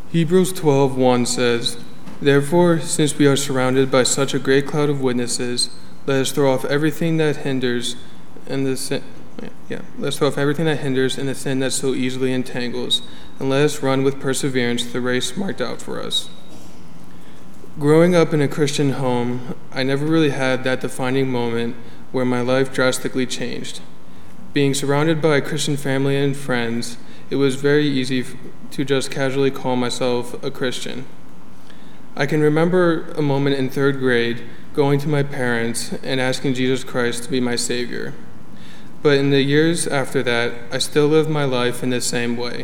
Hebrews 12:1 says, "Therefore, since we are surrounded by such a great cloud of witnesses, let us throw off everything that hinders and the sin that so easily entangles, and let us run with perseverance the race marked out for us." Growing up in a Christian home, I never really had that defining moment where my life drastically changed. Being surrounded by a Christian family and friends, it was very easy to just casually call myself a Christian. I can remember a moment in 3rd grade going to my parents and asking Jesus Christ to be my Savior. But in the years after that, I still lived my life in the same way.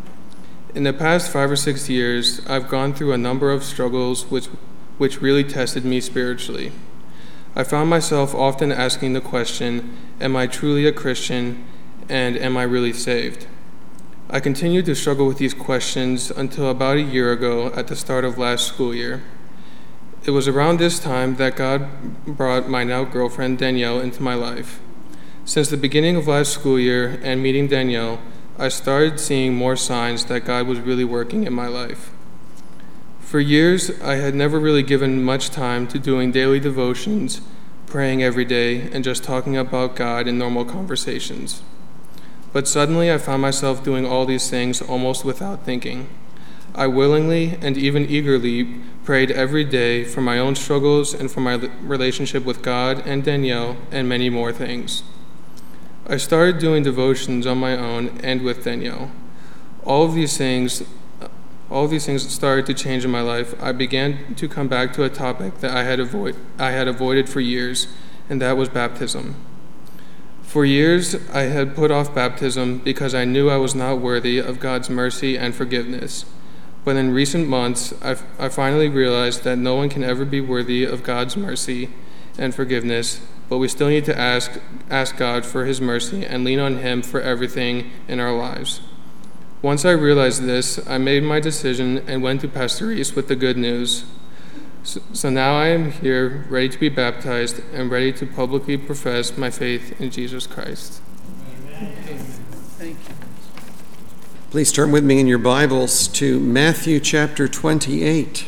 In the past 5 or 6 years, I've gone through a number of struggles which really tested me spiritually. I found myself often asking the question, am I truly a Christian, and am I really saved? I continued to struggle with these questions until about a year ago at the start of last school year. It was around this time that God brought my now girlfriend Danielle into my life. Since the beginning of last school year and meeting Danielle, I started seeing more signs that God was really working in my life. For years, I had never really given much time to doing daily devotions, praying every day, and just talking about God in normal conversations. But suddenly I found myself doing all these things almost without thinking. I willingly and even eagerly prayed every day for my own struggles and for my relationship with God and Danielle and many more things. I started doing devotions on my own and with Danielle. All of these things started to change in my life. I began to come back to a topic that I had avoided for years, and that was baptism. For years, I had put off baptism because I knew I was not worthy of God's mercy and forgiveness. But in recent months, I finally realized that no one can ever be worthy of God's mercy and forgiveness, but we still need to ask God for his mercy and lean on him for everything in our lives. Once I realized this, I made my decision and went to Pastor Reese with the good news. So now I am here, ready to be baptized and ready to publicly profess my faith in Jesus Christ. Amen. Thank you. Please turn with me in your Bibles to Matthew chapter 28.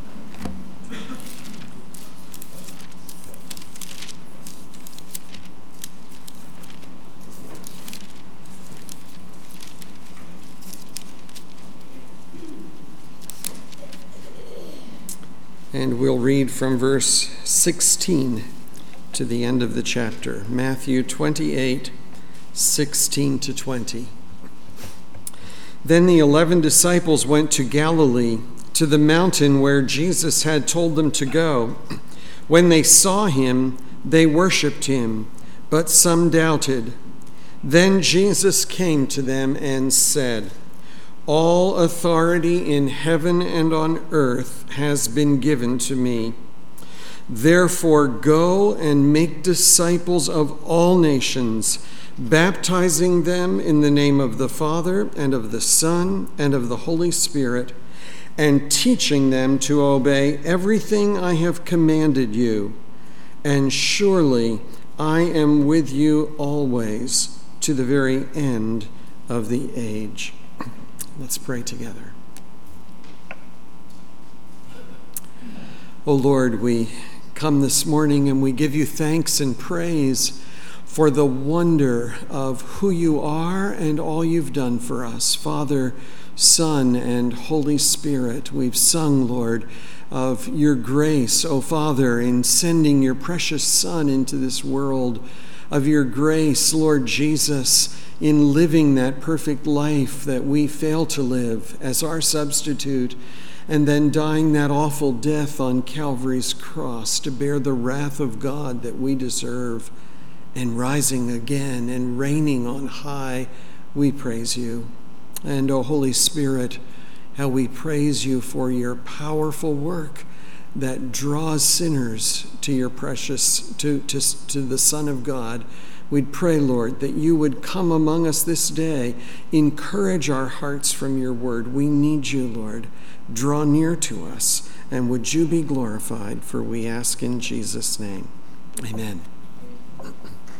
And we'll read from verse 16 to the end of the chapter. Matthew 28, 16 to 20. Then the 11 disciples went to Galilee, to the mountain where Jesus had told them to go. When they saw him, they worshipped him, but some doubted. Then Jesus came to them and said, "All authority in heaven and on earth has been given to me. Therefore go and make disciples of all nations, baptizing them in the name of the Father and of the Son and of the Holy Spirit, and teaching them to obey everything I have commanded you. And surely I am with you always to the very end of the age." Let's pray together. Oh Lord, we come this morning and we give you thanks and praise for the wonder of who you are and all you've done for us. Father, Son, and Holy Spirit, we've sung, Lord, of your grace, oh Father, in sending your precious Son into this world, of your grace, Lord Jesus, in living that perfect life that we fail to live as our substitute, and then dying that awful death on Calvary's cross to bear the wrath of God that we deserve, and rising again and reigning on high. We praise you. And, O Holy Spirit, how we praise you for your powerful work that draws sinners to your precious, to the Son of God. We'd pray, Lord, that you would come among us this day, encourage our hearts from your word. We need you, Lord. Draw near to us, and would you be glorified, for we ask in Jesus' name. Amen.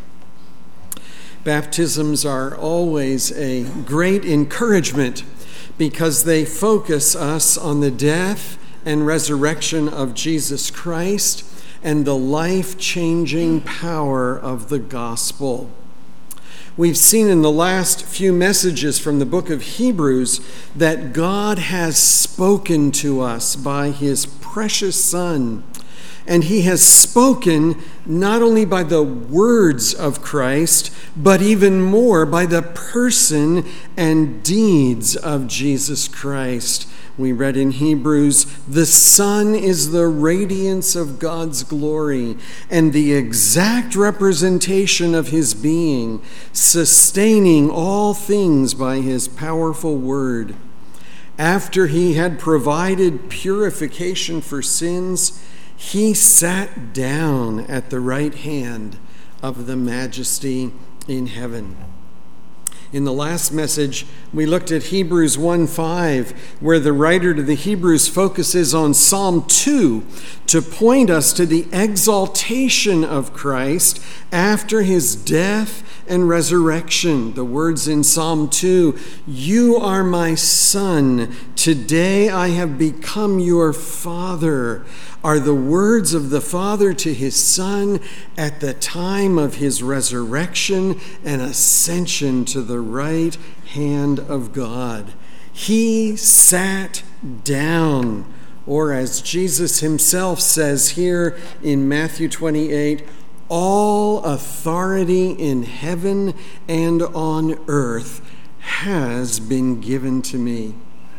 Baptisms are always a great encouragement because they focus us on the death and resurrection of Jesus Christ and the life-changing power of the gospel. We've seen in the last few messages from the book of Hebrews that God has spoken to us by his precious Son. And he has spoken not only by the words of Christ, but even more by the person and deeds of Jesus Christ. We read in Hebrews, the Son is the radiance of God's glory and the exact representation of his being, sustaining all things by his powerful word. After he had provided purification for sins, he sat down at the right hand of the Majesty in heaven. In the last message, we looked at Hebrews 1:5, where the writer to the Hebrews focuses on Psalm 2 to point us to the exaltation of Christ after his death and resurrection. The words in Psalm 2, "You are my son, today I have become your father," are the words of the Father to his Son at the time of his resurrection and ascension to the right hand of God. He sat down, or as Jesus himself says here in Matthew 28, all authority in heaven and on earth has been given to me.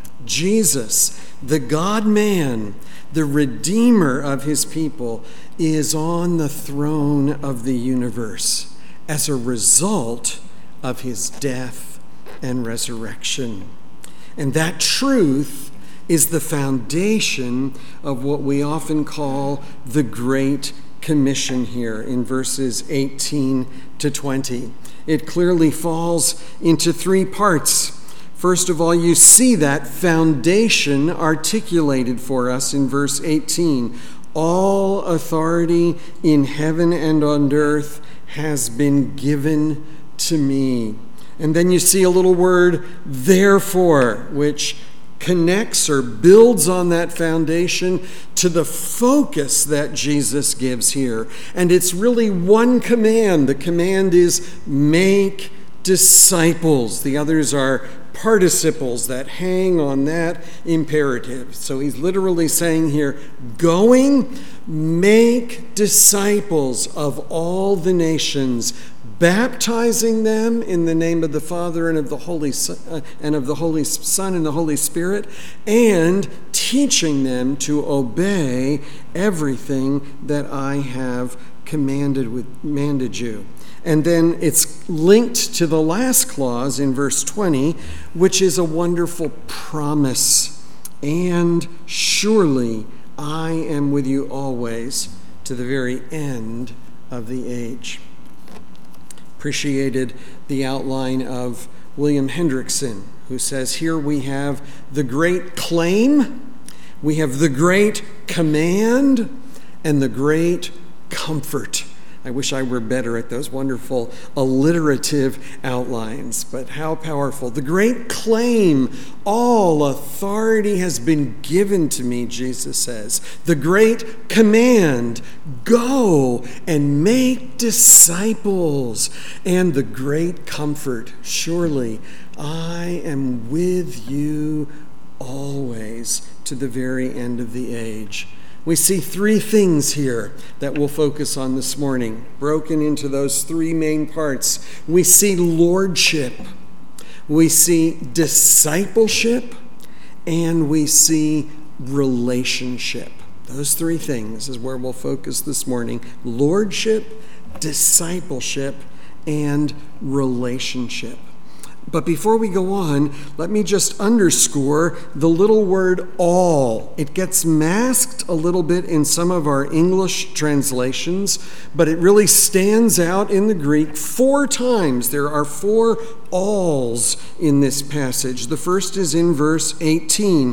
Jesus, the God-man, the Redeemer of his people, is on the throne of the universe as a result of his death and resurrection. And that truth is the foundation of what we often call the Great Commission here in verses 18 to 20. It clearly falls into three parts. First of all, you see that foundation articulated for us in verse 18. All authority in heaven and on earth has been given to me. And then you see a little word, therefore, which connects or builds on that foundation to the focus that Jesus gives here. And it's really one command. The command is make disciples. The others are participles that hang on that imperative. So he's literally saying here, going, make disciples of all the nations, baptizing them in the name of the Father and of the Holy Son and the Holy Spirit, and teaching them to obey everything that I have commanded you. And then it's linked to the last clause in verse 20, which is a wonderful promise. And surely I am with you always to the very end of the age. Appreciated the outline of William Hendrickson, who says, here we have the great claim, we have the great command, and the great comfort. I wish I were better at those wonderful alliterative outlines, but how powerful. The great claim, all authority has been given to me, Jesus says. The great command, go and make disciples. And the great comfort, surely I am with you always to the very end of the age. We see three things here that we'll focus on this morning, broken into those three main parts. We see lordship, we see discipleship, and we see relationship. Those three things is where we'll focus this morning: lordship, discipleship, and relationship. But before we go on, let me just underscore the little word all. It gets masked a little bit in some of our English translations, but it really stands out in the Greek 4 times. There are 4 alls in this passage. The first is in verse 18.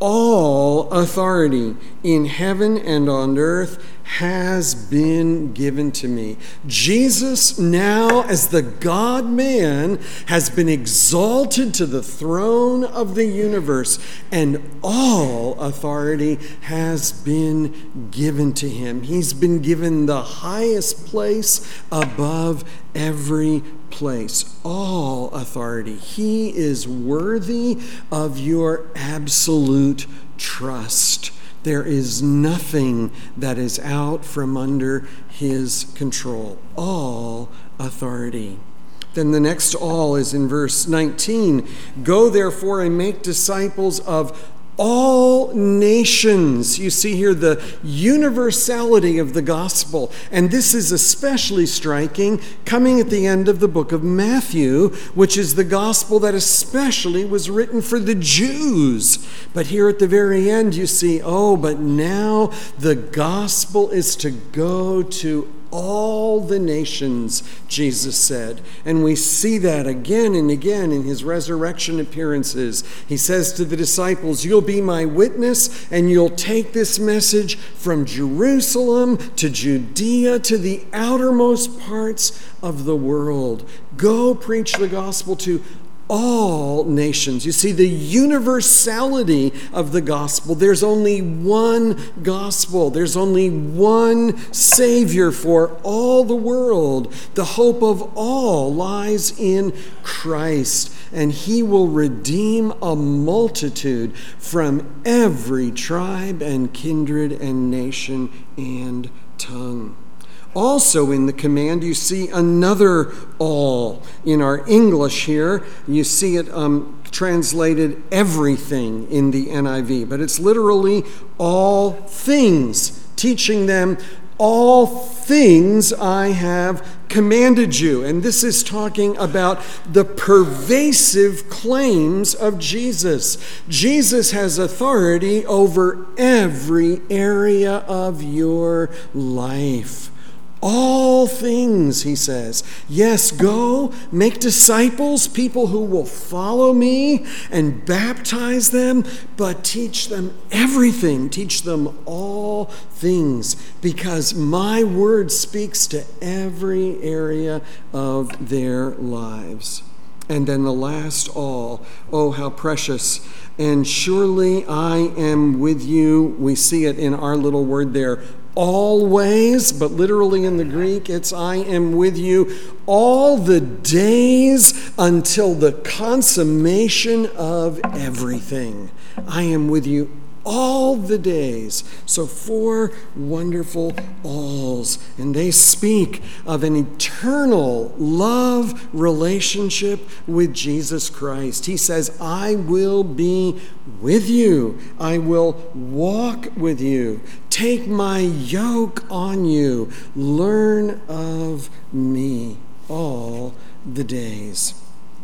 all authority in heaven and on earth has been given to me. Jesus, now as the God-man, has been exalted to the throne of the universe, and all authority has been given to him. He's been given the highest place above every place. All authority. He is worthy of your absolute trust. There is nothing that is out from under his control. All authority. Then the next all is in verse 19. Go therefore and make disciples of all nations. You see here the universality of the gospel. And this is especially striking coming at the end of the book of Matthew, which is the gospel that especially was written for the Jews. But here at the very end you see, but now the gospel is to go to all the nations, Jesus said. And we see that again and again in his resurrection appearances. He says to the disciples, you'll be my witness, and you'll take this message from Jerusalem to Judea to the outermost parts of the world. Go preach the gospel to all nations. You see the universality of the gospel. There's only one gospel. There's only one Savior for all the world. The hope of all lies in Christ, and he will redeem a multitude from every tribe and kindred and nation and tongue. Also in the command, you see another all. In our English here, you see it translated everything in the NIV, but it's literally all things, teaching them all things I have commanded you. And this is talking about the pervasive claims of Jesus. Jesus has authority over every area of your life. All things, he says. Yes, go, make disciples, people who will follow me, and baptize them, but teach them everything. Teach them all things, because my word speaks to every area of their lives. And then the last all, oh, how precious. And surely I am with you. We see it in our little word there, always, but literally in the Greek, it's I am with you all the days until the consummation of everything. I am with you all the days. So 4 wonderful alls, and they speak of an eternal love relationship with Jesus Christ. He says, I will be with you. I will walk with you. Take my yoke on you. Learn of me all the days.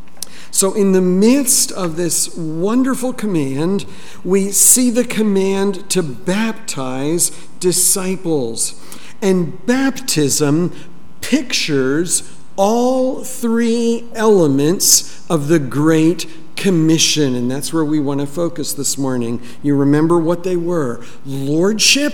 So in the midst of this wonderful command, we see the command to baptize disciples. And baptism pictures all 3 elements of the Great Commission. And that's where we want to focus this morning. You remember what they were: lordship,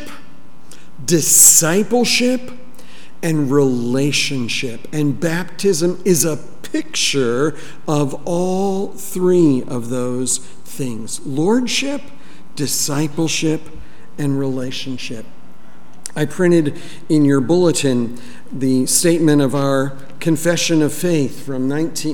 discipleship, and relationship. And baptism is a picture of all 3 of those things: lordship, discipleship, and relationship. I printed in your bulletin the statement of our Confession of Faith from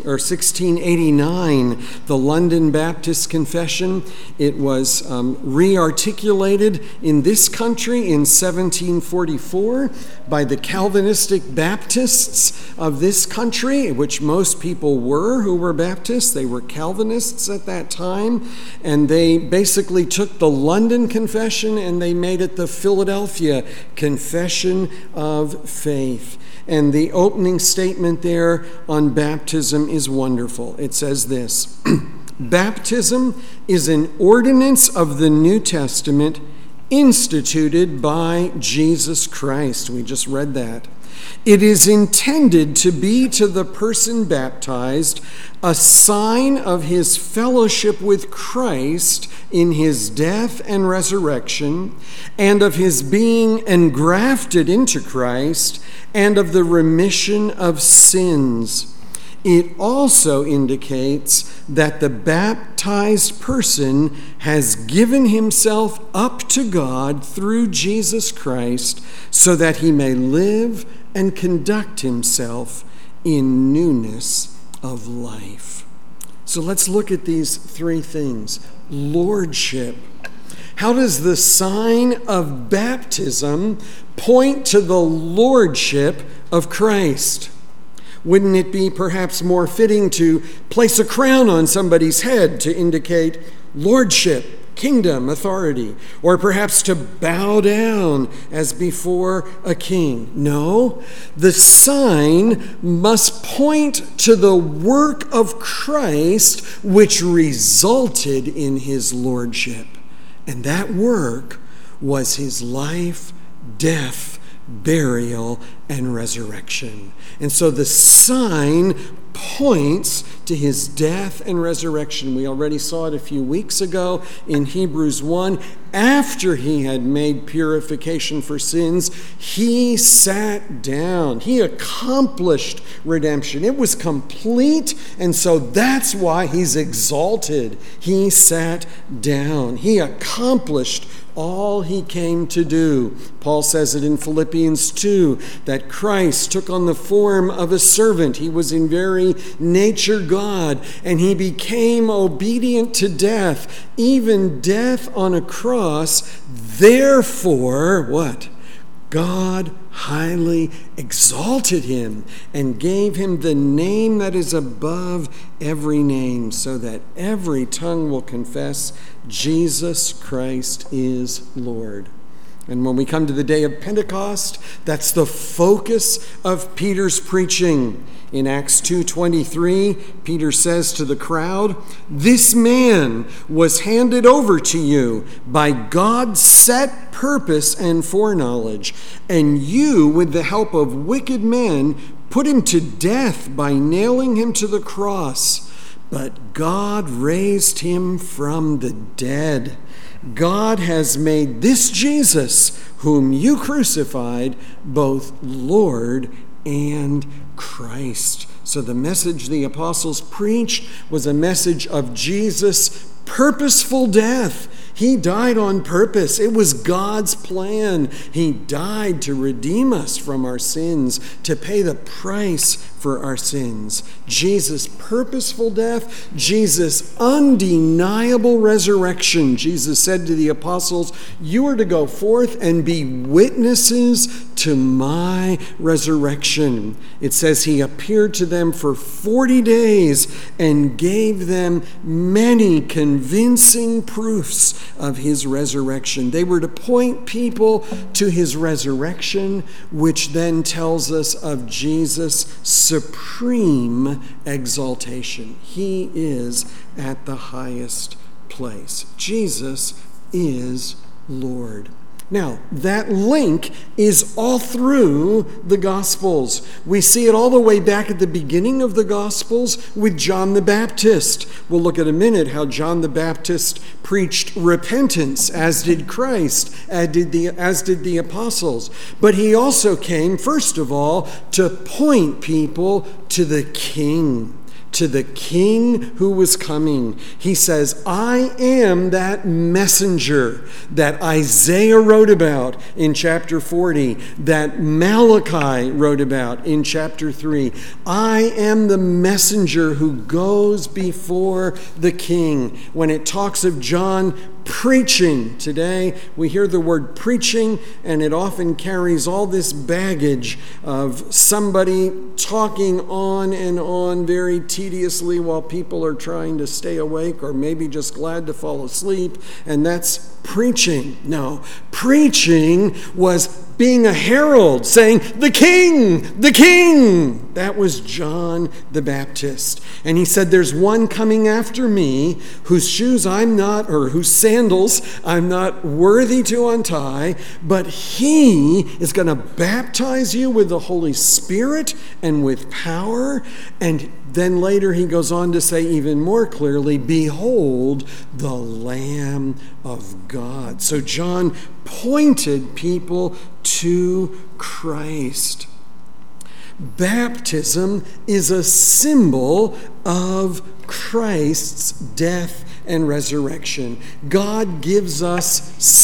1689, the London Baptist Confession. It was re-articulated in this country in 1744 by the Calvinistic Baptists of this country, which most people were who were Baptists. They were Calvinists at that time, and they basically took the London Confession and they made it the Philadelphia Confession of Faith. And the opening statement there on baptism is wonderful. It says this: baptism is an ordinance of the New Testament instituted by Jesus Christ. We just read that. It is intended to be to the person baptized a sign of his fellowship with Christ in his death and resurrection, and of his being engrafted into Christ, and of the remission of sins. It also indicates that the baptized person has given himself up to God through Jesus Christ so that he may live and conduct himself in newness of life. So let's look at these three things. Lordship. How does the sign of baptism point to the lordship of Christ? Wouldn't it be perhaps more fitting to place a crown on somebody's head to indicate lordship, kingdom, authority, or perhaps to bow down as before a king? No, the sign must point to the work of Christ which resulted in his lordship. And that work was his life, death, burial, and resurrection. And so the sign points to his death and resurrection. We already saw it a few weeks ago in Hebrews 1. After he had made purification for sins, he sat down. He accomplished redemption. It was complete, and so that's why he's exalted. He sat down. He accomplished all he came to do. Paul says it in Philippians 2, that Christ took on the form of a servant. He was in very nature God, and he became obedient to death, even death on a cross. Therefore, what? God highly exalted him and gave him the name that is above every name, so that every tongue will confess Jesus Christ is Lord. And when we come to the day of Pentecost, that's the focus of Peter's preaching. In Acts 2:23, Peter says to the crowd, "This man was handed over to you by God's set purpose and foreknowledge, and you, with the help of wicked men, put him to death by nailing him to the cross. But God raised him from the dead. God has made this Jesus, whom you crucified, both Lord and Christ." So the message the apostles preached was a message of Jesus' purposeful death. He died on purpose. It was God's plan. He died to redeem us from our sins, to pay the price for our sins. Jesus' purposeful death, Jesus' undeniable resurrection. Jesus said to the apostles, "You are to go forth and be witnesses to my resurrection." It says he appeared to them for 40 days and gave them many convincing proofs of his resurrection. They were to point people to his resurrection, which then tells us of Jesus' supreme exaltation. He is at the highest place. Jesus is Lord. Now, that link is all through the Gospels. We see it all the way back at the beginning of the Gospels with John the Baptist. We'll look at a minute how John the Baptist preached repentance, as did Christ, as did the apostles. But he also came, first of all, to point people to the King. To the King who was coming. He says, "I am that messenger that Isaiah wrote about in chapter 40, that Malachi wrote about in chapter 3. I am the messenger who goes before the King." When it talks of John preaching today, we hear the word preaching, and it often carries all this baggage of somebody talking on and on very tediously while people are trying to stay awake or maybe just glad to fall asleep, and that's preaching. No, preaching was being a herald, saying, "The King, the King." That was John the Baptist. And he said, "There's one coming after me whose shoes I'm not, or whose sandals I'm not worthy to untie, but he is going to baptize you with the Holy Spirit and with power." And then later he goes on to say even more clearly, "Behold, the Lamb of God." So John pointed people to Christ. Baptism is a symbol of Christ's death and resurrection. God gives us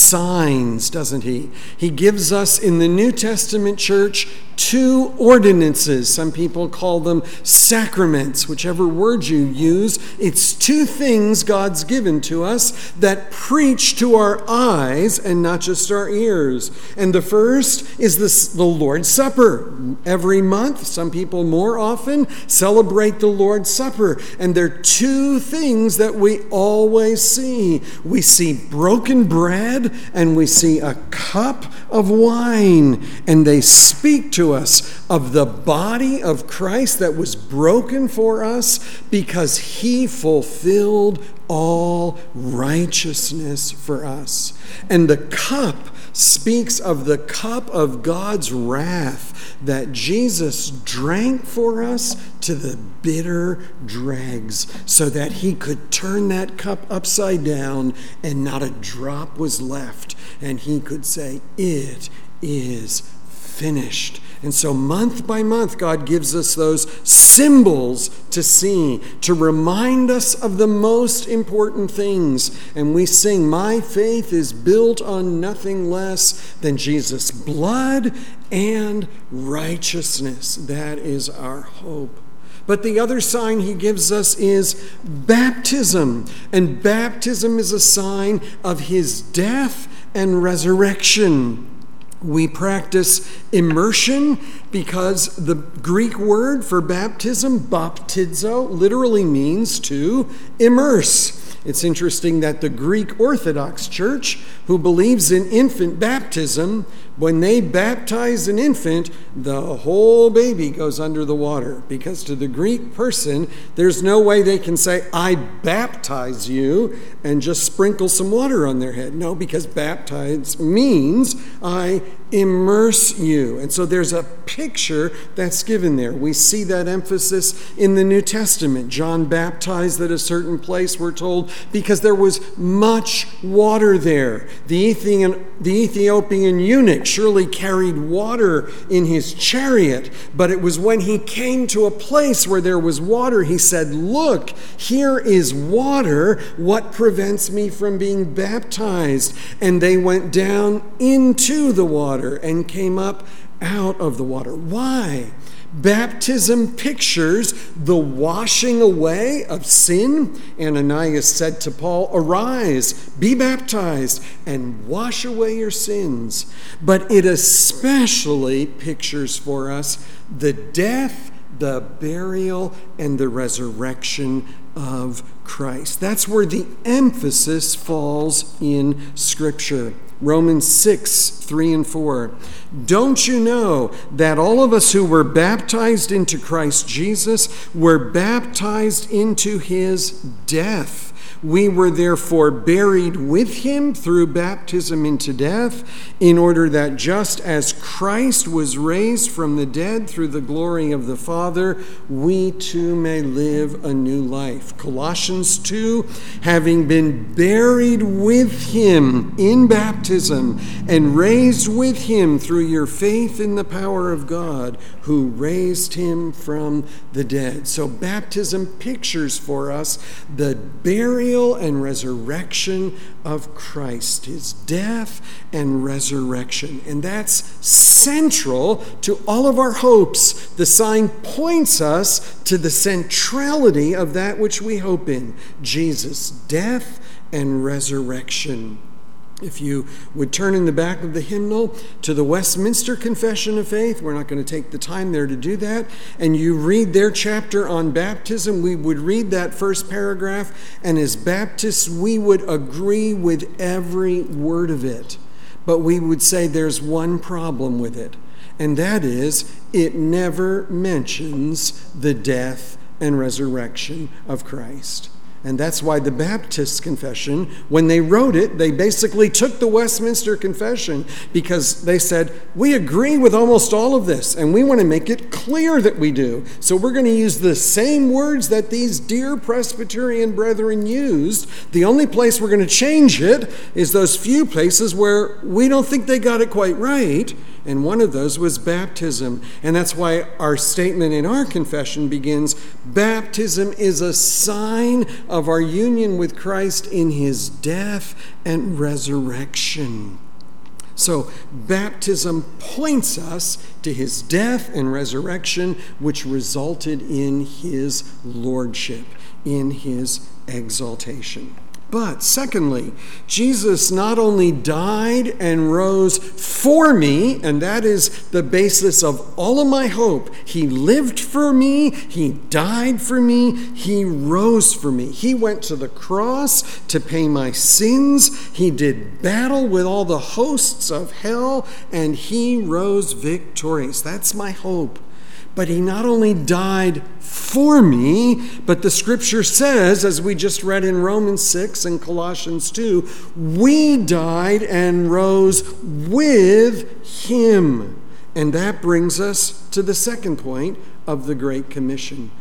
signs, doesn't he? He gives us in the New Testament church 2 ordinances. Some people call them sacraments, whichever word you use. It's 2 things God's given to us that preach to our eyes and not just our ears. And the first is the Lord's Supper. Every month, some people more often celebrate the Lord's Supper. And there are 2 things that we always see. We see broken bread and we see a cup of wine. And they speak to us of the body of Christ that was broken for us because he fulfilled all righteousness for us. And the cup speaks of the cup of God's wrath that Jesus drank for us to the bitter dregs so that he could turn that cup upside down and not a drop was left. And he could say, "It is finished." And so month by month, God gives us those symbols to see, to remind us of the most important things. And we sing, "My faith is built on nothing less than Jesus' blood and righteousness." That is our hope. But the other sign he gives us is baptism. And baptism is a sign of his death and resurrection. We practice immersion because the Greek word for baptism, baptizo, literally means to immerse. It's interesting that the Greek Orthodox Church, who believes in infant baptism, when they baptize an infant, the whole baby goes under the water. Because to the Greek person, there's no way they can say, "I baptize you," and just sprinkle some water on their head. No, because baptize means I immerse you. And so there's a picture that's given there. We see that emphasis in the New Testament. John baptized at a certain place, we're told, because there was much water there. The Ethiopian eunuch surely carried water in his chariot, but it was when he came to a place where there was water, he said, "Look, here is water. What prevents me from being baptized?" And they went down into the water and came up out of the water. Why? Baptism pictures the washing away of sin. Ananias said to Paul, "Arise, be baptized, and wash away your sins." But it especially pictures for us the death, the burial, and the resurrection of Christ. That's where the emphasis falls in Scripture. Romans 6:3-4. "Don't you know that all of us who were baptized into Christ Jesus were baptized into his death? We were therefore buried with him through baptism into death, in order that just as Christ was raised from the dead through the glory of the Father, we too may live a new life." Colossians 2, "Having been buried with him in baptism and raised with him through your faith in the power of God, who raised him from the dead." So baptism pictures for us the burial and resurrection of Christ, his death and resurrection. And that's central to all of our hopes. The sign points us to the centrality of that which we hope in, Jesus' death and resurrection. If you would turn in the back of the hymnal to the Westminster Confession of Faith, we're not going to take the time there to do that, and you read their chapter on baptism, we would read that first paragraph, and as Baptists, we would agree with every word of it. but we would say there's one problem with it, and that is it never mentions the death and resurrection of Christ. And that's why the Baptist Confession, when they wrote it, they basically took the Westminster Confession because they said, we agree with almost all of this, and we want to make it clear that we do. So we're going to use the same words that these dear Presbyterian brethren used. The only place we're going to change it is those few places where we don't think they got it quite right. And one of those was baptism. And that's why our statement in our confession begins, baptism is a sign of our union with Christ in his death and resurrection. So baptism points us to his death and resurrection, which resulted in his lordship, in his exaltation. But secondly, Jesus not only died and rose for me, and that is the basis of all of my hope. He lived for me, he died for me, he rose for me. He went to the cross to pay my sins, he did battle with all the hosts of hell, and he rose victorious. That's my hope. But he not only died for me, but the scripture says, as we just read in Romans 6 and Colossians 2, we died and rose with him. And that brings us to the second point of the Great Commission.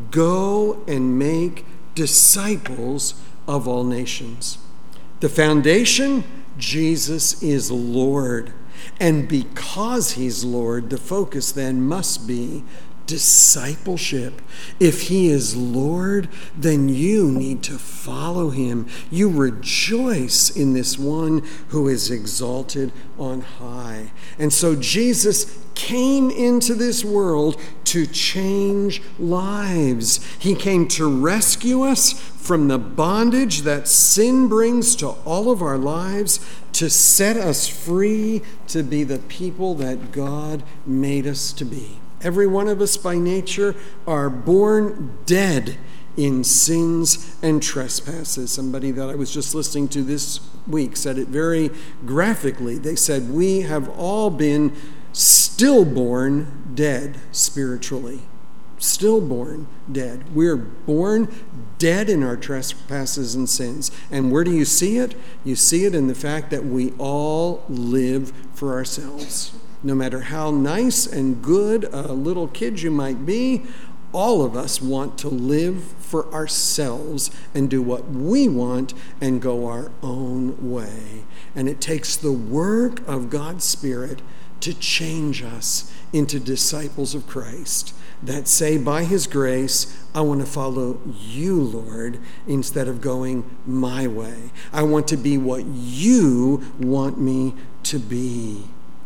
Go and make disciples of all nations. The foundation, Jesus is Lord. And because he's Lord, the focus then must be discipleship. If he is Lord, then you need to follow him. You rejoice in this one who is exalted on high. And so Jesus came into this world to change lives. He came to rescue us from the bondage that sin brings to all of our lives, to set us free to be the people that God made us to be. Every one of us by nature are born dead in sins and trespasses. Somebody that I was just listening to this week said it very graphically. They said, we have all been stillborn dead spiritually. Stillborn dead. We're born dead in our trespasses and sins. And where do you see it? You see it in the fact that we all live for ourselves. No matter how nice and good a little kid you might be, all of us want to live for ourselves and do what we want and go our own way. And it takes the work of God's Spirit to change us into disciples of Christ that say, by his grace, I want to follow you, Lord, instead of going my way. I want to be what you want me to be.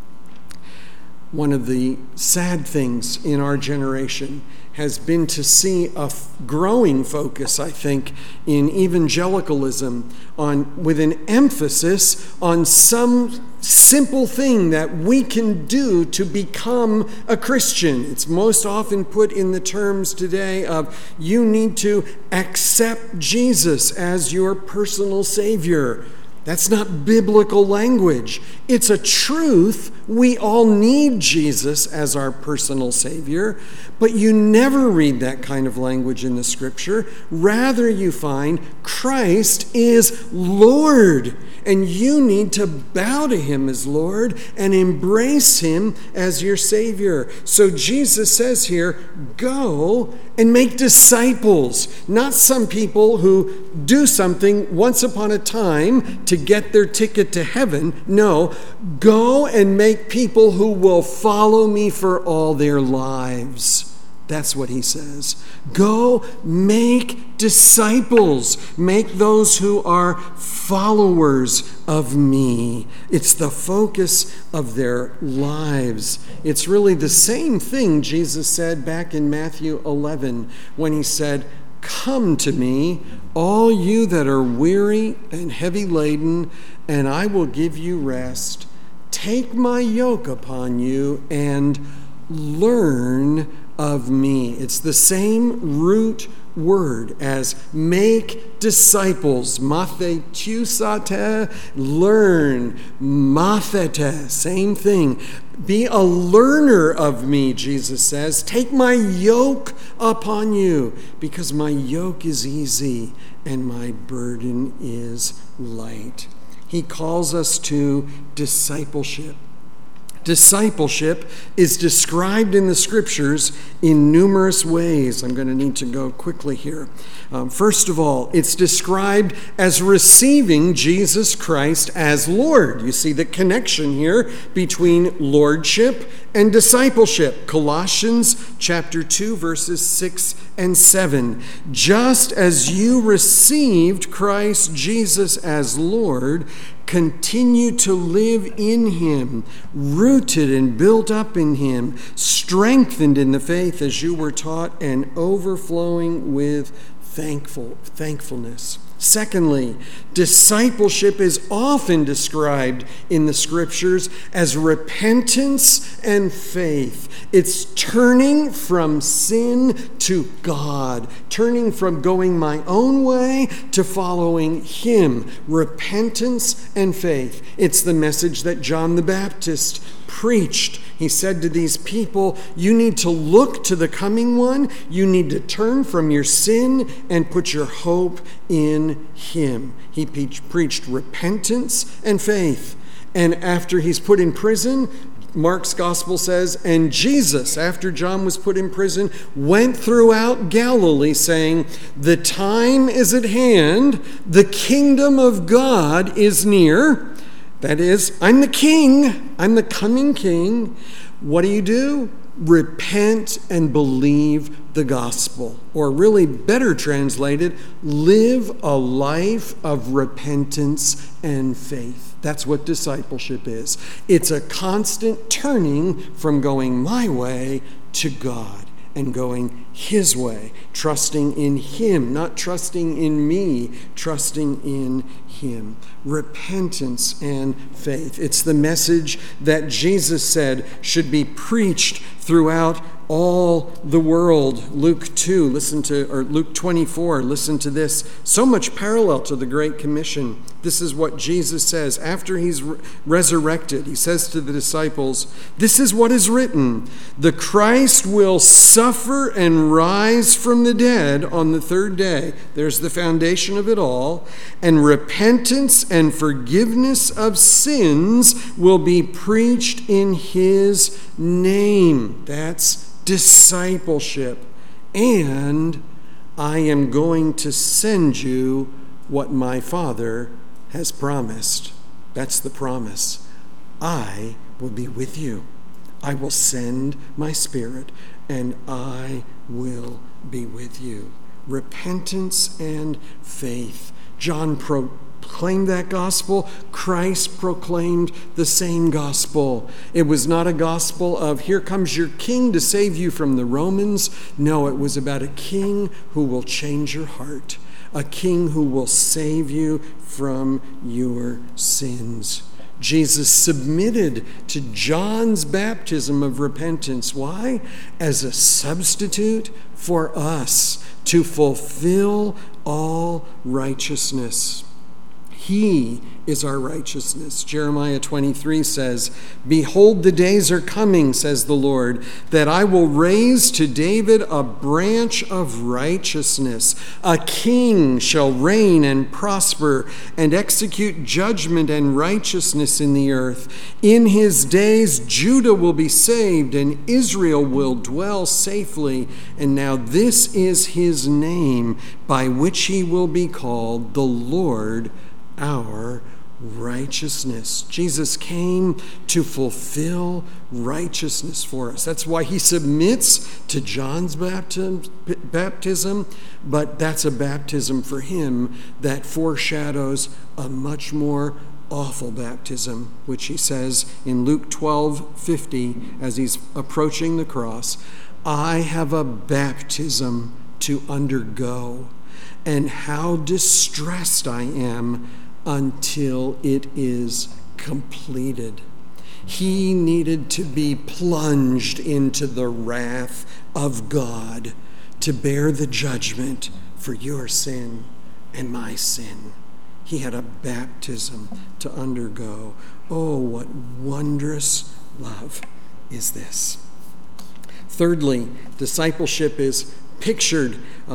One of the sad things in our generation has been to see a growing focus, I think, in evangelicalism with an emphasis on some simple thing that we can do to become a Christian. It's most often put in the terms today of you need to accept Jesus as your personal Savior. That's not biblical language. It's a truth. We all need Jesus as our personal Savior, but you never read that kind of language in the Scripture. Rather, you find Christ is Lord, and you need to bow to him as Lord and embrace him as your Savior. So Jesus says here, go and make disciples, not some people who do something once upon a time to get their ticket to heaven. No, go and make people who will follow me for all their lives. That's what he says. Go make disciples. Make those who are followers of me. It's the focus of their lives. It's really the same thing Jesus said back in Matthew 11 when he said, come to me, all you that are weary and heavy laden, and I will give you rest. Take my yoke upon you and learn of me. It's the same root word as make disciples. Mathetusate, learn. Mathete, same thing. Be a learner of me, Jesus says. Take my yoke upon you, because my yoke is easy and my burden is light. He calls us to discipleship. Discipleship is described in the Scriptures in numerous ways. I'm going to need to go quickly here. First of all, it's described as receiving Jesus Christ as Lord. You see the connection here between lordship and discipleship. Colossians chapter 2, verses 6 and 7. Just as you received Christ Jesus as Lord, continue to live in him, rooted and built up in him, strengthened in the faith as you were taught, and overflowing with thankfulness. Secondly, discipleship is often described in the Scriptures as repentance and faith. It's turning from sin to God, turning from going my own way to following him. Repentance and faith. It's the message that John the Baptist preached. He said to these people, you need to look to the coming one. You need to turn from your sin and put your hope in him. He preached repentance and faith. And after he's put in prison, Mark's gospel says, and Jesus, after John was put in prison, went throughout Galilee saying, the time is at hand, the kingdom of God is near. That is, I'm the king. I'm the coming king. What do? Repent and believe the gospel. Or really better translated, live a life of repentance and faith. That's what discipleship is. It's a constant turning from going my way to God and going his way, trusting in him, not trusting in me, trusting in him. Repentance and faith. It's the message that Jesus said should be preached throughout all the world. Luke 24, listen to this. So much parallel to the Great Commission. This is what Jesus says after he's resurrected. He says to the disciples, this is what is written, the Christ will suffer and rise from the dead on the third day. There's the foundation of it all. And repentance and forgiveness of sins will be preached in his name. That's discipleship. And I am going to send you what my Father has promised. That's the promise. I will be with you. I will send my Spirit, and I will be with you. Repentance and faith. John proclaimed that gospel. Christ proclaimed the same gospel. It was not a gospel of, here comes your king to save you from the Romans. No, it was about a king who will change your heart, a king who will save you from your sins. Jesus submitted to John's baptism of repentance. Why? As a substitute for us to fulfill all righteousness. He is our righteousness. Jeremiah 23 says, behold, the days are coming, says the Lord, that I will raise to David a branch of righteousness. A king shall reign and prosper and execute judgment and righteousness in the earth. In his days, Judah will be saved and Israel will dwell safely. And now this is his name by which he will be called, the Lord our righteousness. Jesus came to fulfill righteousness for us. That's why he submits to John's baptism, but that's a baptism for him that foreshadows a much more awful baptism, which he says in Luke 12:50 as he's approaching the cross, I have a baptism to undergo, and how distressed I am until it is completed. He needed to be plunged into the wrath of God to bear the judgment for your sin and my sin. He had a baptism to undergo. Oh, what wondrous love is this. Thirdly, discipleship is pictured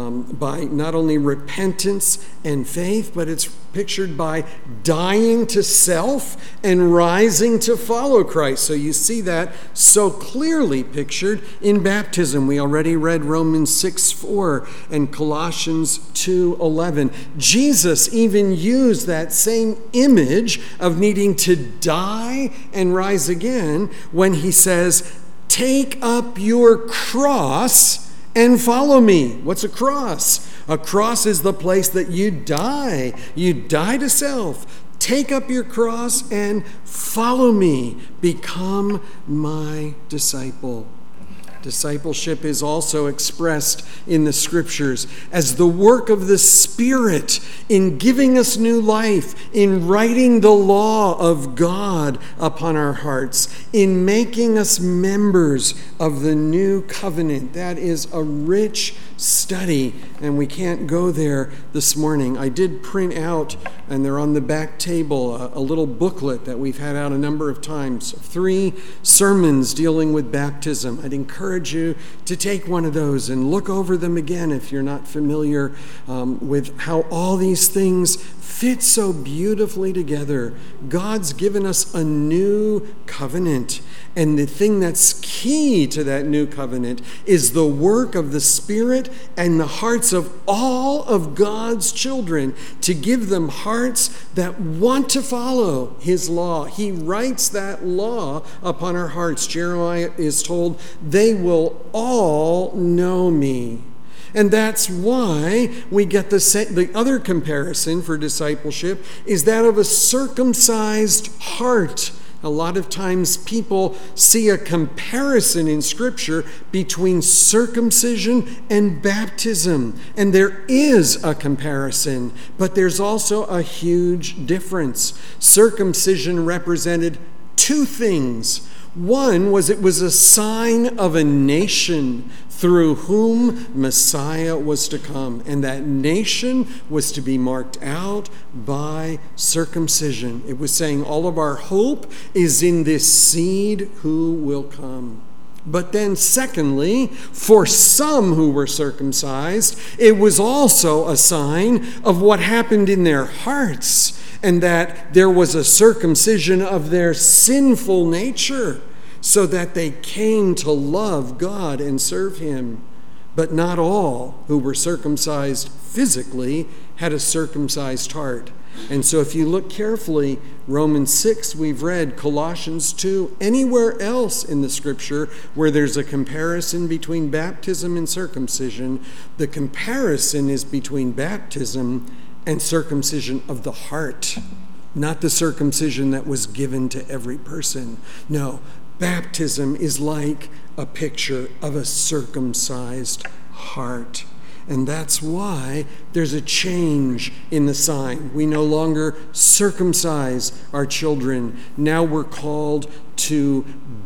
by not only repentance and faith, but it's pictured by dying to self and rising to follow Christ. So you see that so clearly pictured in baptism. We already read Romans 6:4 and Colossians 2:11. Jesus even used that same image of needing to die and rise again when he says, "Take up your cross and follow me." What's a cross? A cross is the place that you die. You die to self. Take up your cross and follow me. Become my disciple. Discipleship is also expressed in the Scriptures as the work of the Spirit in giving us new life, in writing the law of God upon our hearts, in making us members of the new covenant. That is a rich study, and we can't go there this morning. I did print out, and they're on the back table, a little booklet that we've had out a number of times, 3 sermons dealing with baptism. I'd encourage you to take one of those and look over them again if you're not familiar with how all these things fit so beautifully together. God's given us a new covenant, and the thing that's key to that new covenant is the work of the Spirit and the hearts of all of God's children, to give them hearts that want to follow his law. He writes that law upon our hearts. Jeremiah is told, "They will all know me." And that's why we get the other comparison for discipleship is that of a circumcised heart. A lot of times people see a comparison in Scripture between circumcision and baptism. And there is a comparison, but there's also a huge difference. Circumcision represented 2 things. One was it was a sign of a nation through whom Messiah was to come. And that nation was to be marked out by circumcision. It was saying all of our hope is in this seed who will come. But then secondly, for some who were circumcised, it was also a sign of what happened in their hearts, and that there was a circumcision of their sinful nature, so that they came to love God and serve him. But not all who were circumcised physically had a circumcised heart. And so if you look carefully, Romans 6 we've read, Colossians 2, anywhere else in the Scripture where there's a comparison between baptism and circumcision, the comparison is between baptism and circumcision of the heart, not the circumcision that was given to every person. No, baptism is like a picture of a circumcised heart. And that's why there's a change in the sign. We no longer circumcise our children. Now we're called to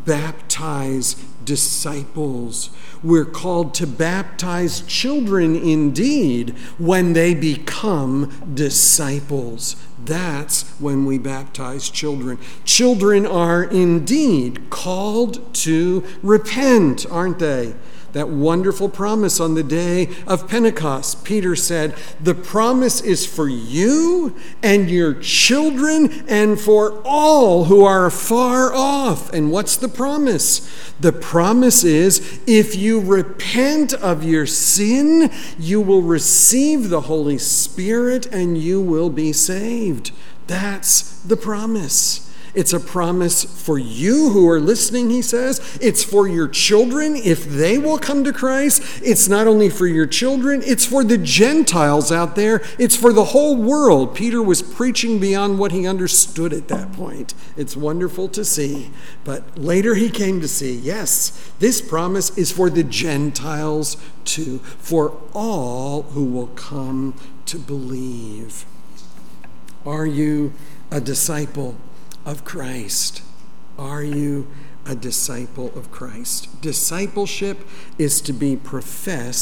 baptize disciples. We're called to baptize children indeed when they become disciples. That's when we baptize children. Children are indeed called to repent, aren't they? That wonderful promise on the day of Pentecost. Peter said, the promise is for you and your children and for all who are far off. And what's the promise? The promise is, if you repent of your sin, you will receive the Holy Spirit and you will be saved. That's the promise. It's a promise for you who are listening, he says. It's for your children if they will come to Christ. It's not only for your children, it's for the Gentiles out there. It's for the whole world. Peter was preaching beyond what he understood at that point. It's wonderful to see. But later he came to see, yes, this promise is for the Gentiles too, for all who will come to believe. Are you a disciple of Christ? Are you a disciple of Christ? Discipleship is to be professed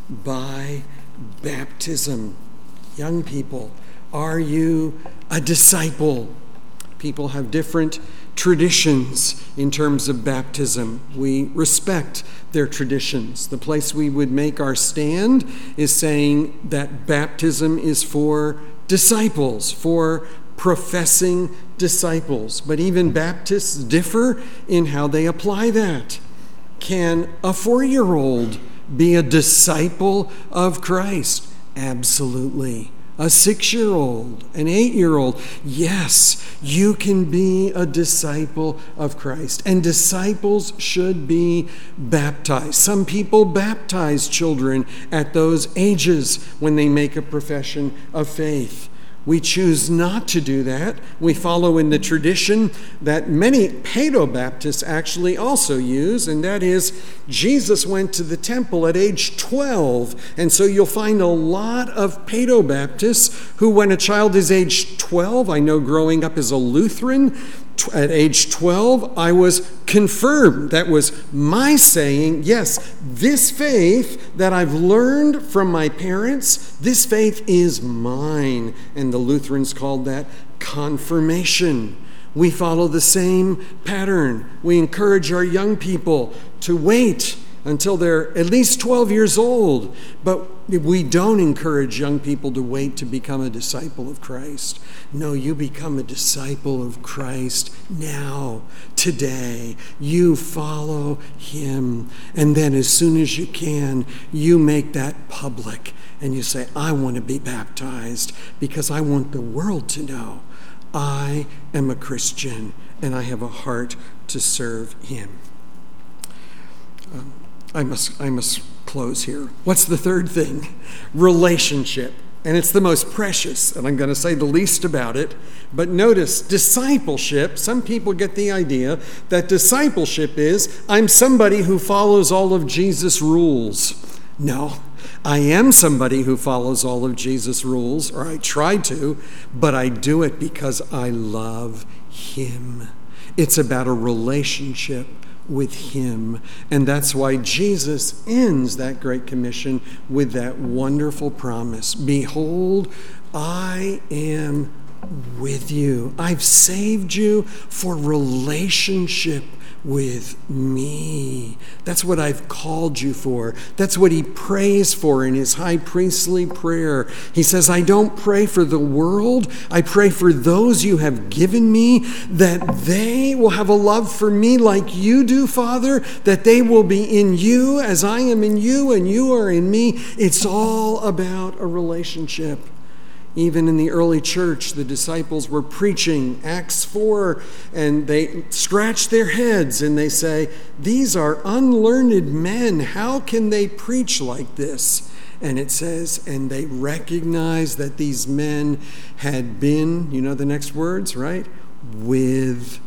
by baptism. Young people, are you a disciple? People have different traditions in terms of baptism. We respect their traditions. The place we would make our stand is saying that baptism is for disciples, for professing disciples. But even Baptists differ in how they apply that. Can a 4-year-old be a disciple of Christ? Absolutely. A 6-year-old, an 8-year-old, yes, you can be a disciple of Christ. And disciples should be baptized. Some people baptize children at those ages when they make a profession of faith. We choose not to do that. We follow in the tradition that many Paedo-Baptists actually also use, and that is Jesus went to the temple at age 12. And so you'll find a lot of Paedo-Baptists who, when a child is age 12, I know growing up as a Lutheran, at age 12, I was confirmed. That was my saying, yes, this faith that I've learned from my parents, this faith is mine. And the Lutherans called that confirmation. We follow the same pattern. We encourage our young people to wait until they're at least 12 years old. But we don't encourage young people to wait to become a disciple of Christ. No, you become a disciple of Christ now, today. You follow him. And then as soon as you can, you make that public. And you say, I want to be baptized because I want the world to know I am a Christian and I have a heart to serve him. I must close here. What's the third thing? Relationship. And it's the most precious, and I'm going to say the least about it. But notice, discipleship, some people get the idea that discipleship is, I'm somebody who follows all of Jesus' rules. No, I am somebody who follows all of Jesus' rules, or I try to, but I do it because I love him. It's about a relationship with him. And that's why Jesus ends that Great Commission with that wonderful promise. Behold, I am with you. I've saved you for relationship with me. That's what I've called you for. That's what he prays for in his high priestly prayer. He says, I don't pray for the world. I pray for those you have given me, that they will have a love for me like you do, Father, that they will be in you as I am in you and you are in me. It's all about a relationship. Even in the early church, the disciples were preaching Acts 4, and they scratch their heads and they say, these are unlearned men. How can they preach like this? And it says, and they recognized that these men had been, you know the next words, right? With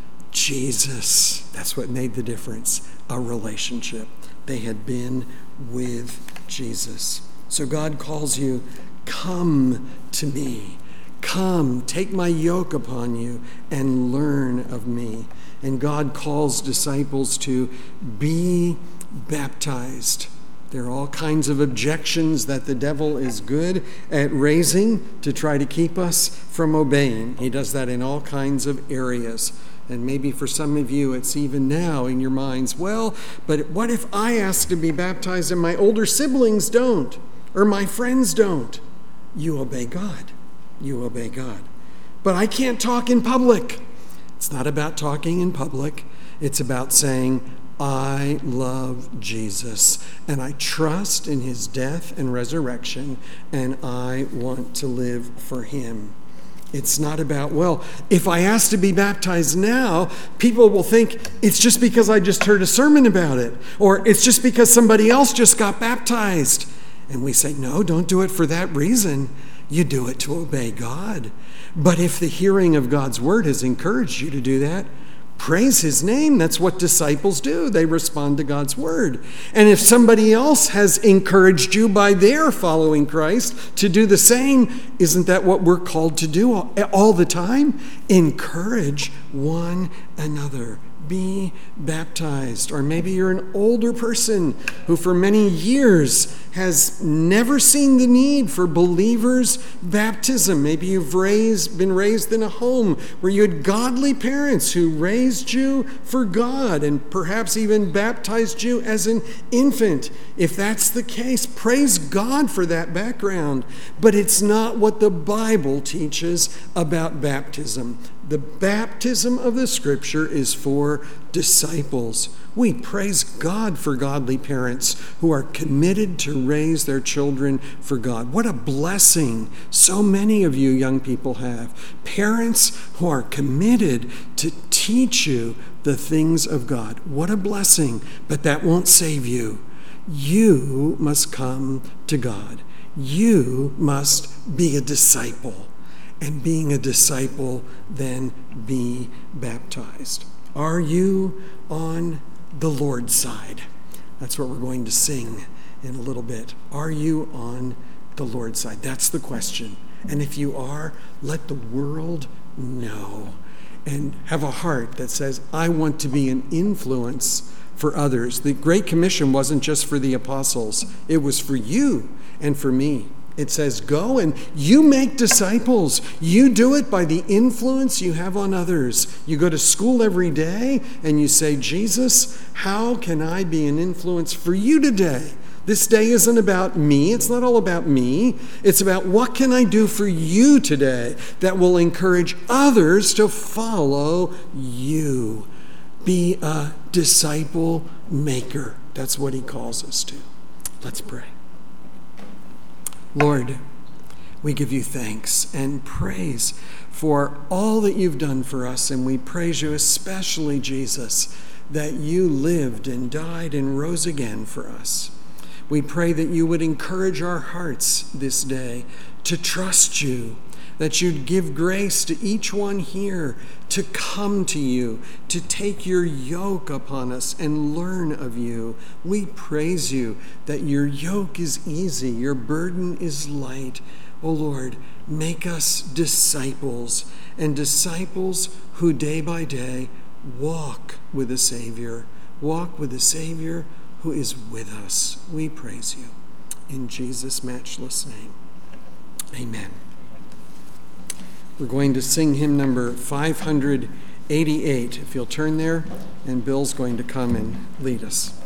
Jesus. That's what made the difference, a relationship. They had been with Jesus. So God calls you, come to me. Come, take my yoke upon you and learn of me. And God calls disciples to be baptized. There are all kinds of objections that the devil is good at raising to try to keep us from obeying. He does that in all kinds of areas. And maybe for some of you, it's even now in your minds, well, but what if I ask to be baptized and my older siblings don't, or my friends don't? You obey God. You obey God. But I can't talk in public. It's not about talking in public. It's about saying, I love Jesus, and I trust in his death and resurrection, and I want to live for him. It's not about, well, if I ask to be baptized now, people will think it's just because I just heard a sermon about it, or it's just because somebody else just got baptized. And we say, no, don't do it for that reason. You do it to obey God. But if the hearing of God's word has encouraged you to do that, praise his name. That's what disciples do. They respond to God's word. And if somebody else has encouraged you by their following Christ to do the same, isn't that what we're called to do all the time? Encourage one another. Be baptized. Or maybe you're an older person who for many years has never seen the need for believers' baptism. Maybe you've been raised in a home where you had godly parents who raised you for God and perhaps even baptized you as an infant. If that's the case, praise God for that background. But it's not what the Bible teaches about baptism. The baptism of the Scripture is for disciples. We praise God for godly parents who are committed to raise their children for God. What a blessing so many of you young people have. Parents who are committed to teach you the things of God. What a blessing, but that won't save you. You must come to God. You must be a disciple. And being a disciple, then be baptized. Are you on the Lord's side? That's what we're going to sing in a little bit. Are you on the Lord's side? That's the question. And if you are, let the world know. And have a heart that says, I want to be an influence for others. The Great Commission wasn't just for the apostles. It was for you and for me. It says, go and you make disciples. You do it by the influence you have on others. You go to school every day and you say, Jesus, how can I be an influence for you today? This day isn't about me. It's not all about me. It's about what can I do for you today that will encourage others to follow you. Be a disciple maker. That's what he calls us to. Let's pray. Lord, we give you thanks and praise for all that you've done for us, and we praise you especially, Jesus, that you lived and died and rose again for us. We pray that you would encourage our hearts this day to trust you, that you'd give grace to each one here to come to you, to take your yoke upon us and learn of you. We praise you that your yoke is easy, your burden is light. Oh Lord, make us disciples, and disciples who day by day walk with the Savior, who is with us. We praise you. In Jesus' matchless name, amen. We're going to sing hymn number 588. If you'll turn there, and Bill's going to come and lead us.